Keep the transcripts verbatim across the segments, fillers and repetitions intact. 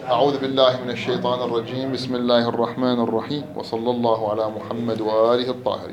أعوذ بالله من الشيطان الرجيم. بسم الله الرحمن الرحيم، وصلى الله على محمد وآله الطاهرين.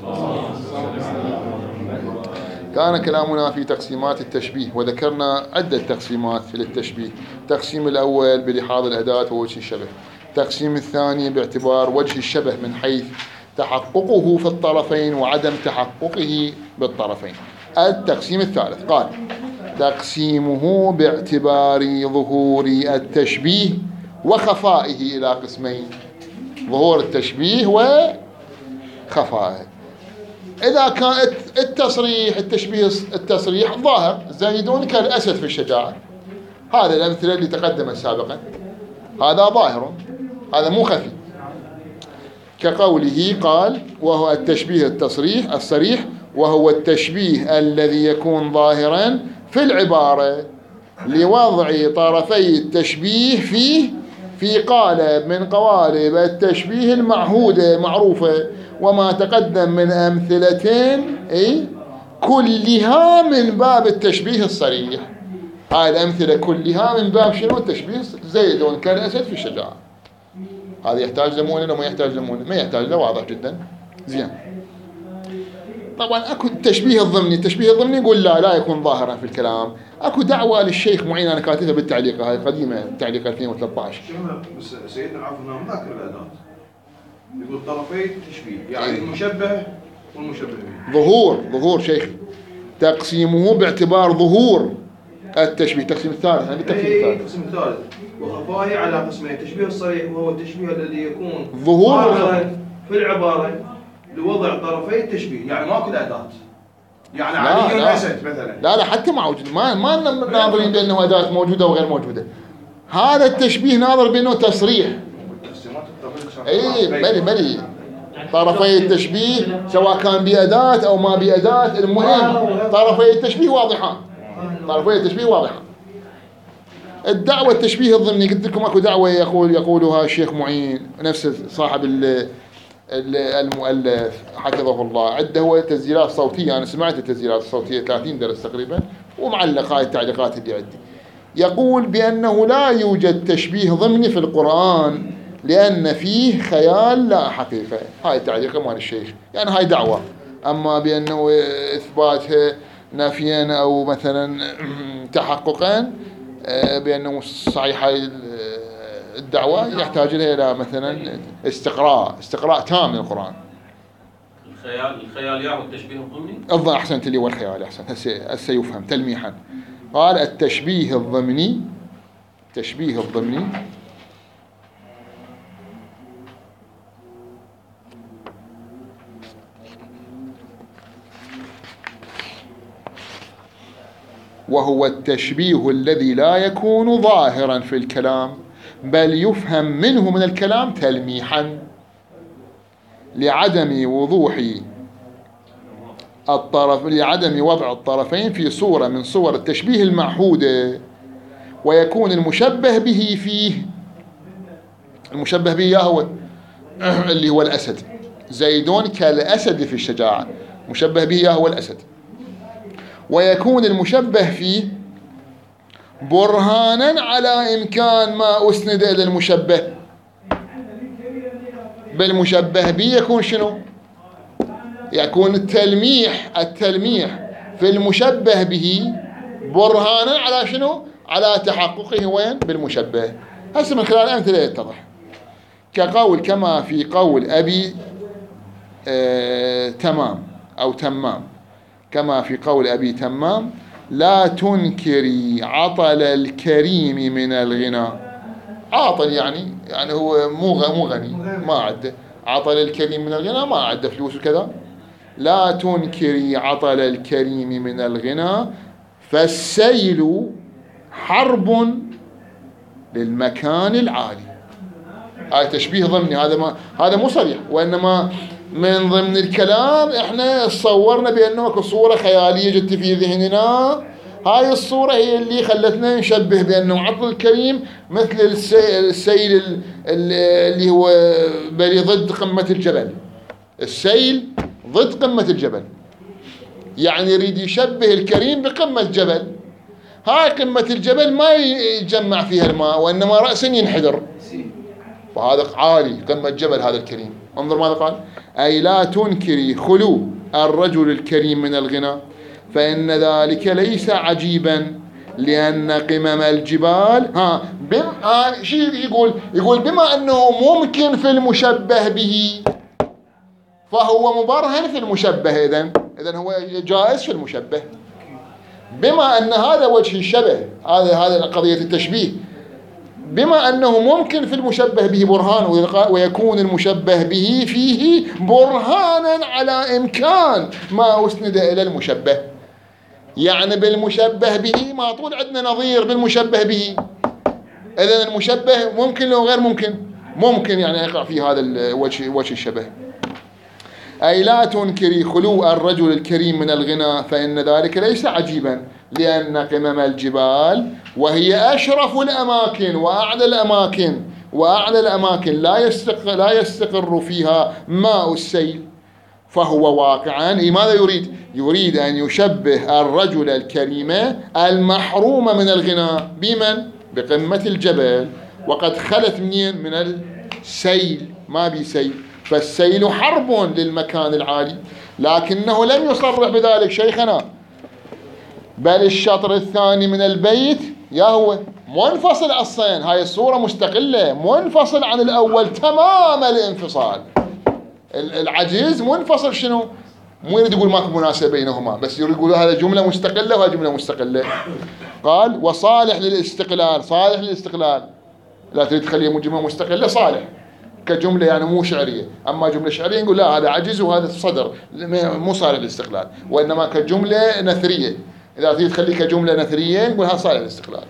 كان كلامنا في تقسيمات التشبيه، وذكرنا عدة تقسيمات للتشبيه. التقسيم الأول بلحاظ الأداة ووجه الشبه، التقسيم الثاني باعتبار وجه الشبه من حيث تحققه في الطرفين وعدم تحققه بالطرفين. التقسيم الثالث قال تقسيمه باعتبار ظهور التشبيه وخفائه إلى قسمين: ظهور التشبيه وخفائه. إذا كان التصريح التشبيه التصريح ظاهر، زيد كالأسد في الشجاعة، هذا الأمثلة اللي تقدمت سابقا، هذا ظاهر، هذا مو خفي، كقوله قال وهو التشبيه التصريح الصريح، وهو التشبيه الذي يكون ظاهرا في العبارة لوضع طرفي التشبيه فيه في قالب من قوالب التشبيه المعهودة معروفة، وما تقدم من أمثلتين أي كلها من باب التشبيه الصريح. هاي الأمثلة كلها من باب شنو؟ التشبيه زيد كالأسد في الشجاعة. هذا يحتاج لمونة ولا ما يحتاج لمونة؟ ما يحتاج له، واضح جدا. زين. طبعا اكو التشبيه الضمني، التشبيه الضمني يقول لا لا يكون ظاهرا في الكلام. اكو دعوة للشيخ معين انا كاتبها بالتعليق، هاي قديمة، تعليق ألفين وثلاثة عشر. عفوا انه ذاكر الاداه، يقول طرفي التشبيه يعني المشبه والمشبه به. ظهور ظهور شيخي تقسيمه باعتبار ظهور التشبيه. التقسيم الثالث يعني التقسيم الثالث التقسيم الثالث وخفائه على قسمين: التشبيه الصريح وهو التشبيه الذي يكون ظهور في العبارة لوضع طرفي التشبيه، يعني ماكو أداة، يعني علي الأسد مثلا، لا لا حتى موجود، ما ما ناظرين بأنه أداة موجودة وغير موجودة. هذا التشبيه ناظر بأنه تصريح. اي بلي بلي طرفي التشبيه سواء كان بأداة أو ما بأداة، المهم طرفي التشبيه واضحان، طرفي التشبيه واضحان. الدعوة التشبيه الضمني قلت لكم اكو دعوة يقول يقولها الشيخ معين نفس صاحب المؤلف حفظه الله، عنده هو تسجيلات صوتية، أنا سمعت التسجيلات الصوتية ثلاثين درس تقريبا، ومعلق هاي التعليقات اللي عندي. يقول بأنه لا يوجد تشبيه ضمني في القرآن لأن فيه خيال لا حقيقة. هاي التعليق مال الشيخ، يعني هاي دعوة. أما بأنه إثباتها نفيا أو مثلا تحققا بأنه صحيح هاي الدعوة يحتاج لها إلى مثلا استقراء استقراء تام للقرآن. الخيال الخيال يعني التشبيه الضمني. أفضل أحسنت لي والخيال أحسن هسه يفهم تلميحا. قال التشبيه الضمني، التشبيه الضمني وهو التشبيه الذي لا يكون ظاهرا في الكلام بل يفهم منه من الكلام تلميحا لعدم وضوح الطرف لعدم وضع الطرفين في صورة من صور التشبيه المعهودة، ويكون المشبه به فيه، المشبه به هو اللي هو الأسد، زيدون كالأسد في الشجاعة، مشبه به هو الأسد، ويكون المشبه فيه برهانا على إمكان ما أسند إلى المشبه. بالمشبه به يكون شنو؟ يكون التلميح التلميح في المشبه به برهانا على شنو؟ على تحققه وين؟ بالمشبه. هسه من خلال أمثلة يتضح، كقول كما في قول أبي آه تمام أو تمام، كما في قول أبي تمام لا تنكري عطل الكريم من الغنى. عاطل يعني يعني هو مو مو غني، ما عنده عطل الكريم من الغنى، ما عنده فلوس وكذا. لا تنكري عطل الكريم من الغنى فالسيل حرب للمكان العالي. هاي تشبيه ضمني، هذا ما هذا مو صريح، وإنما من ضمن الكلام احنا صورنا بأنه اكو صورة خيالية جت في ذهننا، هاي الصورة هي اللي خلتنا نشبه بأنه عطل الكريم مثل السيل اللي هو بلي ضد قمة الجبل، السيل ضد قمة الجبل، يعني يريد يشبه الكريم بقمة جبل، هاي قمة الجبل ما يجمع فيها الماء وإنما رأسا ينحدر، وهذا عالي قمة جبل هذا الكريم. انظر ماذا قال: أي لا تنكري خلو الرجل الكريم من الغنى، فإن ذلك ليس عجيبا، لأن قمم الجبال ها بم آه شيء يقول يقول بما أنه ممكن في المشبه به فهو مبرهن في المشبه، إذن إذن هو جائز في المشبه، بما أن هذا وجه الشبه، هذا هذا قضية التشبيه، بما أنه ممكن في المشبه به برهان، ويكون المشبه به فيه برهانا على إمكان ما أسند إلى المشبه. يعني بالمشبه به ما طول عندنا نظير بالمشبه به، إذن المشبه ممكن لو غير ممكن ممكن يعني يقع في هذا الوجه وجه الشبه. أي لا تنكري خلو الرجل الكريم من الغنى، فإن ذلك ليس عجيبا، لأن قمم الجبال وهي أشرف الأماكن وأعلى الأماكن وأعلى الأماكن لا يستقر, لا يستقر فيها ماء السيل، فهو واقعا ماذا يريد؟ يريد أن يشبه الرجل الكريم المحروم من الغنى بمن؟ بقمة الجبل، وقد خلت منين؟ من السيل، ما بي سيل، فالسيل حرب للمكان العالي. لكنه لم يصرح بذلك شيخنا، بل الشطر الثاني من البيت يا هو منفصل أصلا، هاي الصورة مستقلة منفصل عن الأول تمام الانفصال. العجيز منفصل شنو؟ مو يريد يقول ماكو مناسبة بينهما، بس يريد يقول هذا جملة مستقلة وهذا جملة مستقلة. قال وصالح للاستقلال، صالح للاستقلال، لا تريد تخليه جملة مستقلة صالح كجملة يعني مو شعرية، أما جملة شعرية نقول لا هذا عجز وهذا صدر مو صالح للاستقلال، وإنما كجملة نثرية، إذا تريد تخليه كجملة نثرية نقول هذا صالح للاستقلال.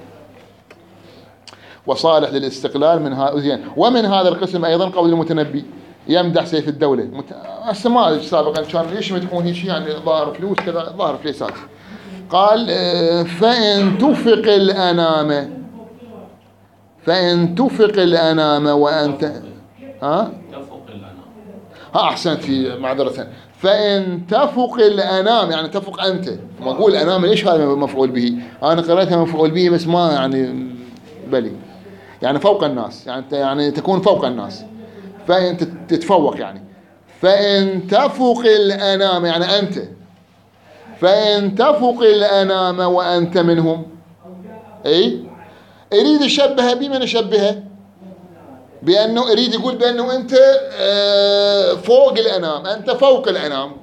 وصالح للاستقلال من هذا. ومن هذا القسم أيضا قول المتنبي يمدح سيف الدولة. هسه ما سابقا كان ليش يمدحون هيك يعني ظاهر فلوس كذا ظاهر فليسات. قال فإن تفق الأنام فإن تفق الأنام وأنت ها تفق الأنام ها أحسنت في معذرة. فإن تفق الأنام يعني تفق أنت، ما أقول الأنام ليش هذا مفعول به؟ أنا قرأتها مفعول به بس ما يعني بلي يعني فوق الناس، يعني يعني تكون فوق الناس، فإن تتفوق يعني. فإن تفق الأنام يعني أنت، فإن تفق الأنام وأنت منهم، أي يريد يشبه بمن يشبهه؟ بأنه يريد يقول بأنه أنت فوق الأنام، أنت فوق الأنام.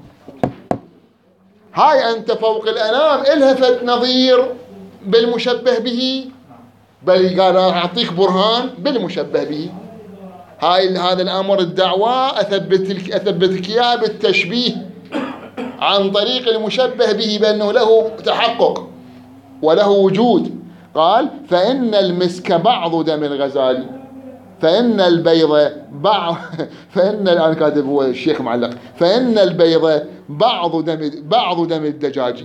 هاي أنت فوق الأنام إلها فد نظير بالمشبه به، بل قال أعطيك برهان بالمشبه به. هاي هذا الأمر الدعوة أثبتك أثبتك إياه بالتشبيه عن طريق المشبه به بأنه له تحقق وله وجود. قال فإن المسك بعض دم الغزال، فإن البيض بعض فإن الآن كاتب هو الشيخ معلق، فإن البيض بعض دم بعض دم الدجاج.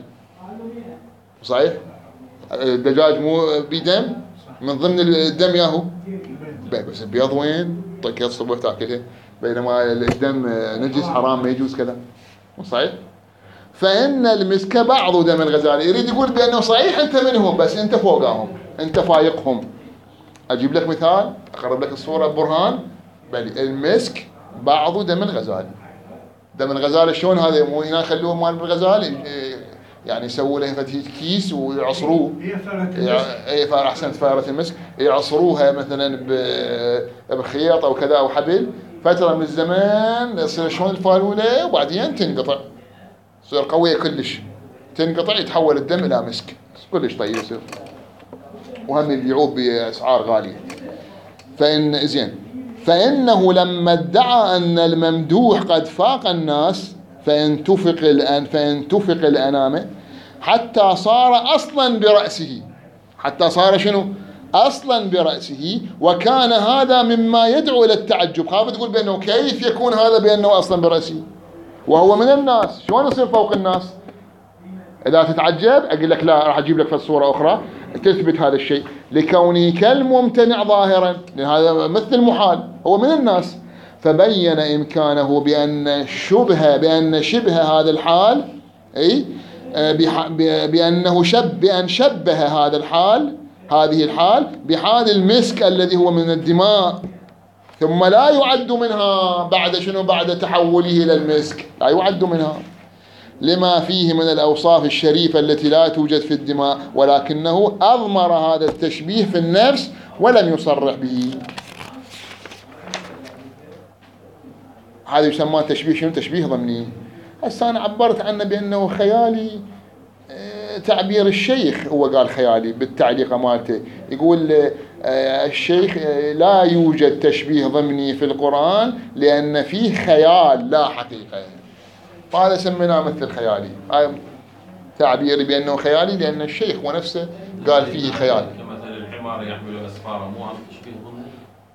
صحيح الدجاج مو بدم من ضمن الدم ياهو، بس البيض وين؟ طيب الصبح تاكلها، بينما الدم نجس حرام ما يجوز كذا. صحيح. فإن المسك بعض دم الغزال، يريد يقول بأنه صحيح أنت منهم بس أنت فوقهم، أنت فايقهم. أجيب لك مثال، أقرب لك الصورة برهان. بل المسك بعض دم الغزال. دم الغزال شلون هذا؟ مو هنا يخلوه مال الغزال يعني يسووا له فتحة كيس ويعصروه، اي فار احسنت فارة المسك، يعصروها مثلا بخيط او كذا او حبل فترة من الزمان يصير شلون الفالولة وبعدين تنقطع، تصير قوية كلش، تنقطع يتحول الدم الى مسك كلش طيب يصير، وهم يبيعوه باسعار غالية. فإن زين فإنه لما ادعى أن الممدوح قد فاق الناس فإن تفق الآن فإن تفق الأنام حتى صار أصلا برأسه، حتى صار شنو؟ أصلا برأسه، وكان هذا مما يدعو إلى التعجب. خاف تقول بأنه كيف يكون هذا بأنه أصلا برأسه وهو من الناس، شلون يصير فوق الناس؟ إذا تتعجب أقول لك لا، راح أجيب لك في الصورة أخرى تثبت هذا الشيء، لكونه كالممتنع ظاهرا، لأن هذا مثل المحال، هو من الناس. فبين إمكانه بأن شبه بأن شبه هذا الحال أي بأنه شب بأن شبه هذا الحال هذه الحال بحال المسك الذي هو من الدماء، ثم لا يعد منها بعد شنو بعد تحوله إلى المسك، لا يعد منها لما فيه من الأوصاف الشريفة التي لا توجد في الدماء، ولكنه أضمر هذا التشبيه في النفس ولم يصرح به. هذا يسمى تشبيه شنو؟ تشبيه ضمني. هسه أنا عبرت عنه بأنه خيالي، تعبير الشيخ هو قال خيالي بالتعليق مالته، يقول الشيخ لا يوجد تشبيه ضمني في القرآن لأن فيه خيال لا حقيقة، فهذا سميناه مثل خيالي. هاي تعبيري بأنه خيالي لأن الشيخ ونفسه قال فيه خيال. كمثل الحمار يحمل أسفاره، مو هذا تشبيه ضمني؟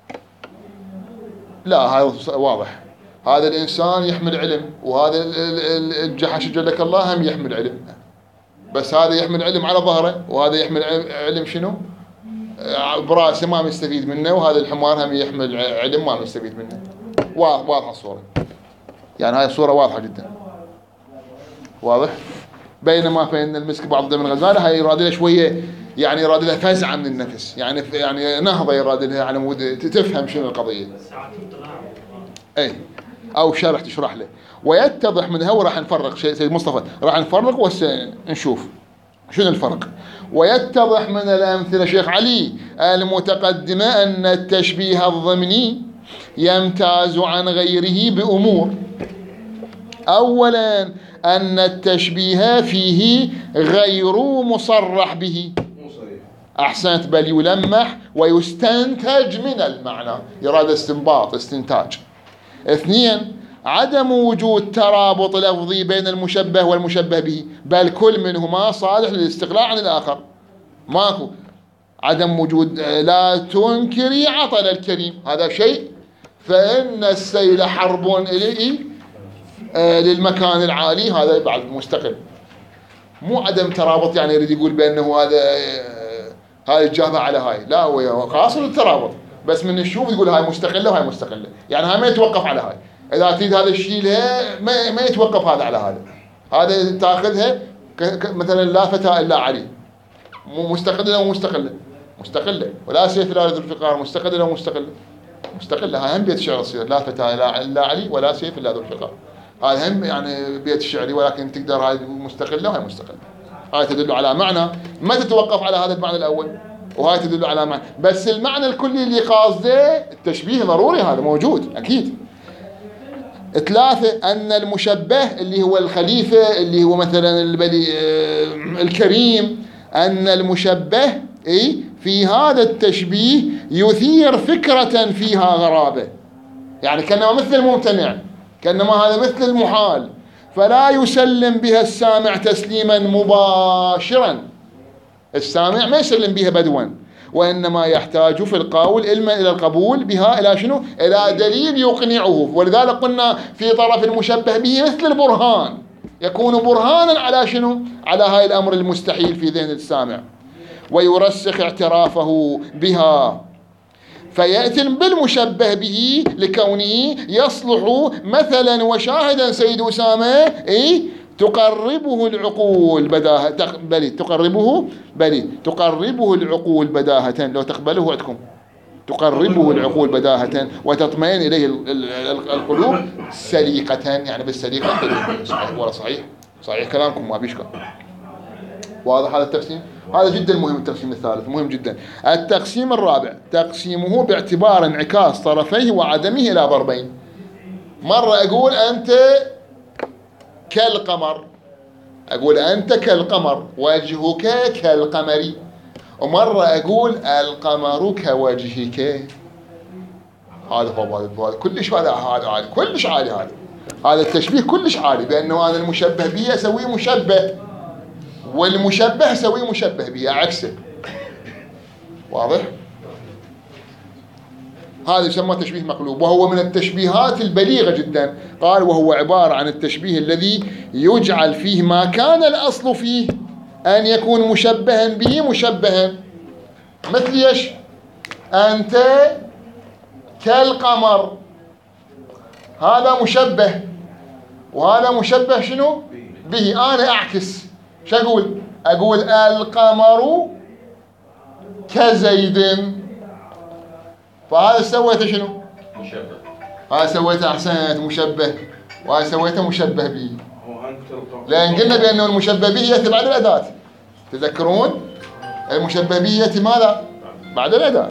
لا هذا واضح، هذا الإنسان يحمل علم، وهذا الجحش جلك الله هم يحمل علم، بس هذا يحمل علم على ظهره وهذا يحمل علم شنو؟ براسه ما مستفيد منه، وهذا الحمار هم يحمل علم ما مستفيد منه. واضحة الصورة، يعني هاي الصورة واضحة جدا، واضح. بينما فإن المسك بعض من الغزالة هاي يراد لها شوية، يعني يراد لها فزعة من النفس، يعني يعني نهضة يراد لها على مود تفهم شنو القضية. اي او شرح تشرح له ويتضح منها، وراح نفرق شيء سيد مصطفى، راح نفرق ونشوف شنو الفرق. ويتضح من الأمثلة شيخ علي المتقدمة أن التشبيه الضمني يمتاز عن غيره بأمور. أولا أن التشبيه فيه غير مصرح به، أحسنت، بل يلمح ويستنتج من المعنى، يراد استنباط استنتاج. اثنين عدم وجود ترابط لفظي بين المشبه والمشبه به، بل كل منهما صالح للاستقلاع عن الآخر، ماكو عدم وجود. لا تنكري عطل الكريم، هذا شيء، فإن السيل حرب إليه للمكان العالي، هذا بعد مستقل، مو عدم ترابط يعني يريد يقول بأنه هذا هاي الجابة على هاي، لا هو قاصد الترابط، بس من نشوف يقول هاي مستقلة وهاي مستقلة، يعني هاي ما يتوقف على هاي، إذا تريد هذا الشيء لها ما, ما يتوقف هذا على هذا، هذا تاخذها مثلا لا فتى إلا علي، مستقلة ومستقلة، مستقلة، ولا سيف إلا ذو الفقار، مستقلة ومستقلة، مستقلة، هاي هم بيت الشعر تصير لا فتى إلا علي ولا سيف إلا ذو الفقار، هذا هم يعني بيت الشعري، ولكن تقدر هاي مستقلة وهي مستقلة، هاي تدل على معنى ما تتوقف على هذا المعنى الأول، وهاي تدل على معنى، بس المعنى الكلي اللي قاصده التشبيه ضروري، هذا موجود أكيد. ثلاثة أن المشبه اللي هو الخليفة اللي هو مثلا البلي الكريم، أن المشبه إيه في هذا التشبيه يثير فكرة فيها غرابة، يعني كأنما مثل الممتنع، كأنما هذا مثل المحال، فلا يسلم بها السامع تسليما مباشرا، السامع ما يسلم بها بدوا، وإنما يحتاج في القول إلما إلى القبول بها إلى شنو؟ إلى دليل يقنعه. ولذلك قلنا في طرف المشبه به مثل البرهان، يكون برهانا على شنو؟ على هاي الأمر المستحيل في ذهن السامع، ويرسخ اعترافه بها، فيأتي بالمشبه به لكونه يصلح مثلا وشاهدا سيد أسامة إيه تقربه العقول بداهة، بلي تقربه بلي تقربه العقول بداهة، لو تقبله عندكم تقربه العقول بداهة وتطمئن إليه القلوب سليقة، يعني بالسليقة صحيح ولا صحيح؟ صحيح كلامكم ما بيشكل. واضح هذا التقسيم؟ هذا جدا مهم. التقسيم الثالث مهم جدا. التقسيم الرابع تقسيمه باعتبار انعكاس طرفيه وعدمه إلى ضربين. مرة أقول أنت كالقمر، أقول أنت كالقمر وجهك كالقمر، ومرة أقول القمر كوجهك. هذا هو هذا كلش هذا هذا عالي، كلش عالي، هذا هذا التشبيه كلش عالي، بأنه أنا المشبه به أسويه مشبه، والمشبه أسويه مشبه به عكسه. واضح؟ هذا يسمى تشبيه مقلوب، وهو من التشبيهات البليغة جدا. قال وهو عبارة عن التشبيه الذي يجعل فيه ما كان الأصل فيه أن يكون مشبها به مشبها، مثل ايش؟ أنت كالقمر، هذا مشبه، وهذا مشبه شنو؟ به، أنا أعكس، شو أقول؟ أقول القمر كزيد، فهذا سويته شنو؟ مشبه. هذا سويته أحسنت مشبه، وهذا سويته مشبه به. هو أنت القمر. لأن قلنا بأنه المشبه به يأتي بعد الأداة. تذكرون؟ المشبه به يأتي ماذا؟ بعد الأداة.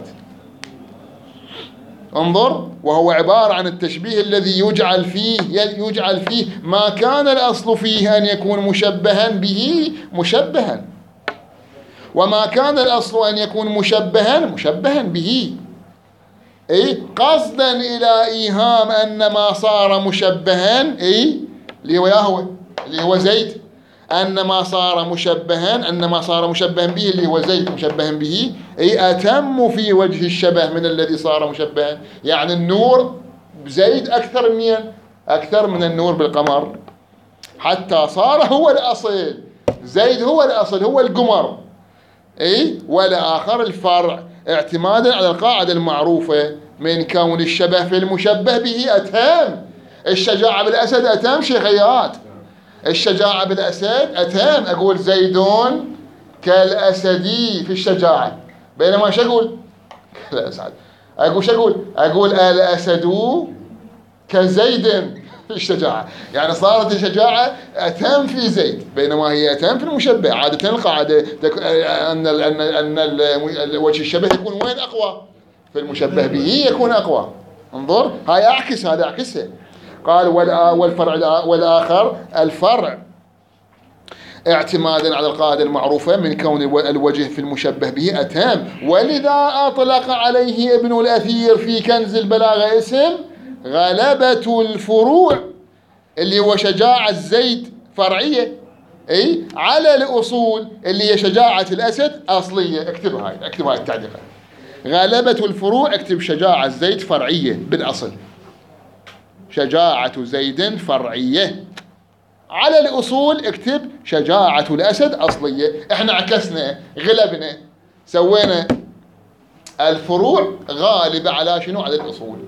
انظر، وهو عبارة عن التشبيه الذي يجعل فيه يجعل فيه ما كان الأصل فيه أن يكون مشبها به مشبها، وما كان الأصل أن يكون مشبها مشبها به، أي قصدا إلى إيهام أن ما صار مشبها، أي اللي هو ياهو اللي هو زيد، أن ما صار مشبها أن ما صار مشبها به اللي هو زيد مشبها به، أي أتم في وجه الشبه من الذي صار مشبها. يعني النور بزيد أكثر من أكثر من النور بالقمر، حتى صار هو الأصل، زيد هو الأصل هو القمر، أي والآخر الفرع، اعتمادا على القاعدة المعروفة من كون الشبه في المشبه به أتم. الشجاعة بالأسد أتم شيخيات، الشجاعة بالأسد أتم. أقول زيدون كالأسدي في الشجاعة، بينما شو أقول؟ الأسد. أقول شو أقول؟ أقول الأسد كزيد في الشجاعة، يعني صارت الشجاعة أتم في زيد، بينما هي أتم في المشبه. عادة القاعدة أن أن أن وجه الشبه يكون وين أقوى؟ في المشبه به يكون أقوى. انظر، هاي أعكس، هذا أعكسها. قال والفرع والآخر الفرع اعتمادا على القاعدة المعروفة من كون الوجه في المشبه به أتم، ولذا أطلق عليه ابن الأثير في كنز البلاغة اسم غلبة الفروع، اللي هو شجاعة زيد فرعية، أي على الأصول اللي هي شجاعة الأسد أصلية. اكتب هاي، اكتب هاي التعليقات. غلبة الفروع اكتب شجاعة زيد فرعية بالأصل، شجاعة زيد فرعية. على الأصول اكتب شجاعة الأسد أصلية. احنا عكسنا، غلبنا، سوينا الفروع غالبة على شنو؟ على الأصول.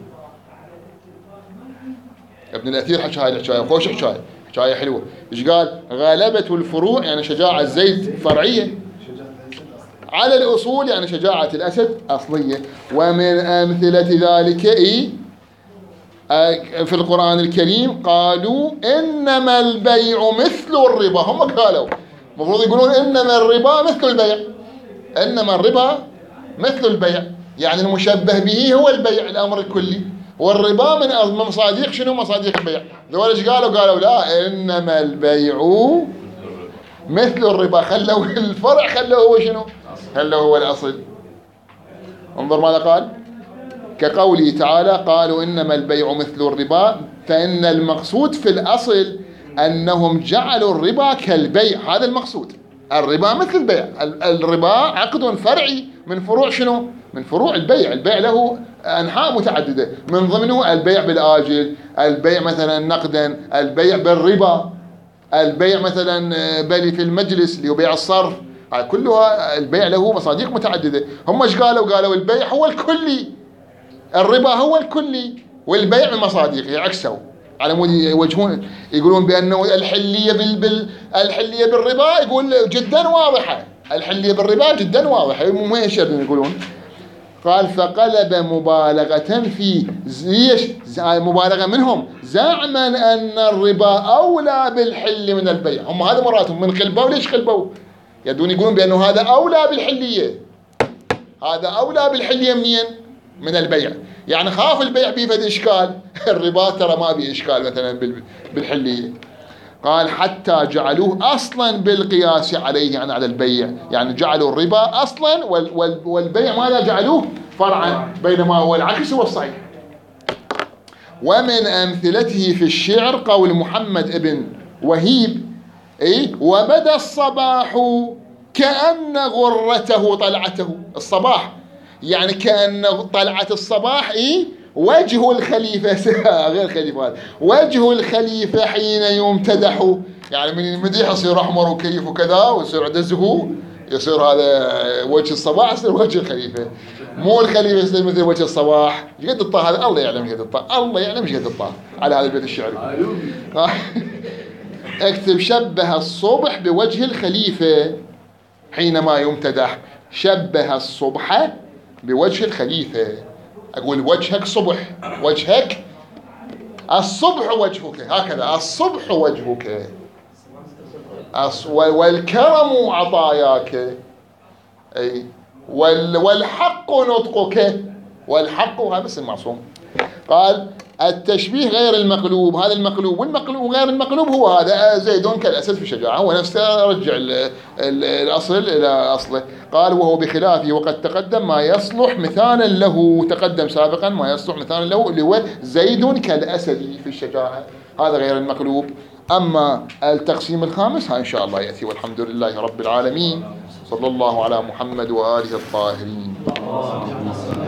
ابن الأثير حكى هاي الحكاية، خوش حكاية، حكاية حلوة. ايش قال؟ غلبة الفروع يعني شجاعة زيد فرعية على الأصول يعني شجاعة الأسد أصلية. ومن أمثلة ذلك إيه؟ في القرآن الكريم قالوا إنما البيع مثل الربا. هم قالوا، المفروض يقولون إنما الربا مثل البيع، إنما الربا مثل البيع، يعني المشبه به هو البيع الأمر الكلي، والربا من مصاديق شنو؟ مصاديق البيع. ذول ايش قالوا؟ قالوا لا، إنما البيع مثل الربا، خلوا الفرع خلوا هو شنو؟ خلوا هو الأصل. انظر ماذا قال، كقوله تعالى قالوا إنما البيع مثل الربا، فإن المقصود في الأصل أنهم جعلوا الربا كالبيع، هذا المقصود. الربا مثل البيع، الربا عقد فرعي من فروع شنو؟ من فروع البيع. البيع له أنحاء متعددة، من ضمنه البيع بالآجل، البيع مثلا نقدا، البيع بالربا، البيع مثلا بلي في المجلس اللي هو بيع الصرف، كلها البيع له مصاديق متعددة. هم ايش قالوا؟ قالوا البيع هو الكلي، الربا هو الكلي، والبيع من مصاديقه. عكسوا على مود يوجهون، يقولون بأنه الحلية بال... بال... الحلية بالربا يقول جدا واضحة، الحلية بالربا جدا واضحة، مو ايش يقولون؟ قال فقلب مبالغة في ليش؟ مبالغة منهم زعما أن الربا أولى بالحل من البيع. هم هذا مراتهم من قلبوا. ليش قلبوا؟ يدون يقولون بأنه هذا أولى بالحلية، هذا أولى بالحلية منين؟ من البيع. يعني خاف البيع فيه فد إشكال، الربا ترى ما بيه إشكال مثلا بالحلية. قال حتى جعلوه أصلا بالقياس عليه، يعني على البيع، يعني جعلوا الربا أصلا والبيع ماذا؟ جعلوه فرعا، بينما هو العكس هو الصحيح. ومن أمثلته في الشعر قول محمد ابن وهيب إيه؟ وبدا الصباح كأن غرته طلعته. الصباح يعني كأن طلعة الصباح إيه؟ وجه الخليفة غير خليفة هذا، وجه الخليفة حين يمتدح، يعني من المديح يصير أحمر وكيف وكذا، ويصير عنده زهو، يصير هذا وجه الصباح، يصير وجه الخليفة. مو الخليفة يصير مثل وجه الصباح. ايش قد الطاء هذا؟ الله يعلم ايش قد الطاء، الله يعلم ايش قد الطاء على هذا البيت الشعري. اكتب شبه الصبح بوجه الخليفة حينما يمتدح. شبه الصبح بوجه الخليفة. أقول وجهك صبح، وجهك الصبح وجهك، هكذا الصبح وجهك، والكرم عطاياك، أي والحق نطقك، والحق هذا بس المعصوم. قال التشبيه غير المقلوب، هذا المقلوب، والمقلوب غير المقلوب هو هذا زيد كالأسد في الشجاعة، هو نفسه رجع الأصل إلى أصله. قال وهو بخلافه وقد تقدم ما يصلح مثالا له، تقدم سابقا ما يصلح مثالا له اللي هو زيد كالأسد في الشجاعة، هذا غير المقلوب. أما التقسيم الخامس ها إن شاء الله يأتي، والحمد لله رب العالمين، صلى الله على محمد وآله الطاهرين.